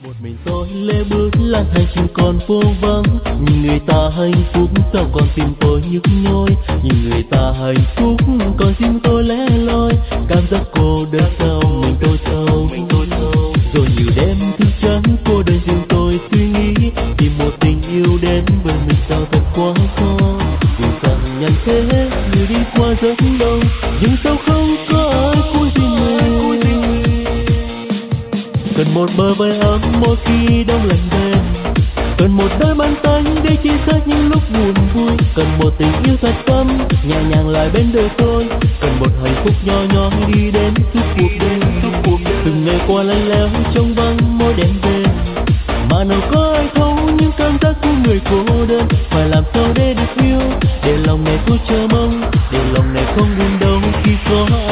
Một mình tôi lê bước lang thang trên con phố vắng, nhìn người ta hạnh phúc sao còn tim tôi nhức nhối, nhìn người ta hạnh phúc còn tim tôi lẻ loi, cảm giác cô đơn sao mình tôi sâu. Rồi nhiều đêm thức trắng cô đơn riêng tôi suy nghĩ, tìm một tình yêu đến bên mình sao thật quá khó. Vì rằng nhận thế như đi qua rất lâu, nhưng sao không có ai cuối tim mình. Cần một bờ vai ấm mỗi khi đông lạnh đêm, cần một đôi bàn tay để chia sẻ những lúc buồn vui, cần một tình yêu thật tâm nhẹ nhàng lại bên đời tôi, cần một hạnh phúc nhỏ nhỏ đi đến suốt cuộc đêm. Từng ngày qua lạnh lẽo trong vắng mỗi đêm về, mà nào có ai thấu những cảm giác của người cô đơn. Phải làm sao để được yêu, để lòng này cứ chờ mong, để lòng này không buồn đâu khi có